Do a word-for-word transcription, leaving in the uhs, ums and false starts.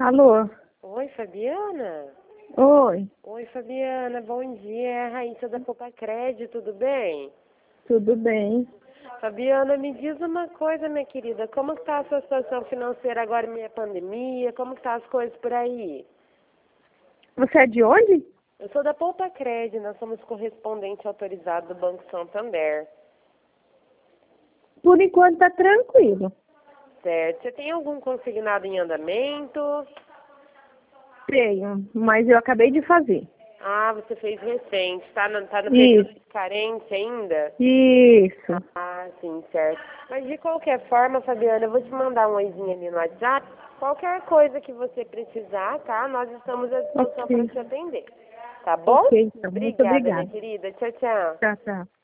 Alô? Oi, Fabiana? Oi, Oi, Fabiana, bom dia. É a Raíssa da Popacred, tudo bem? tudo bem? Fabiana, me diz uma coisa, minha querida. Como está a sua situação financeira agora em meia pandemia? Como estão as coisas por aí? Você é de onde? Eu sou da Popacred, nós somos correspondente autorizado do Banco Santander. Por enquanto tá tranquilo. Certo. Você tem algum consignado em andamento? Tenho, mas eu acabei de fazer. Ah, você fez recente. Está no, tá no período Isso, de carência ainda? isso. Ah, sim, certo. Mas de qualquer forma, Fabiana, eu vou te mandar um oizinho ali no WhatsApp. Qualquer coisa que você precisar, tá? Nós estamos à disposição para Ok, te atender. Tá bom? ok, então. Muito Obrigada, minha obrigada. querida. Tchau, tchau. Tchau, tchau.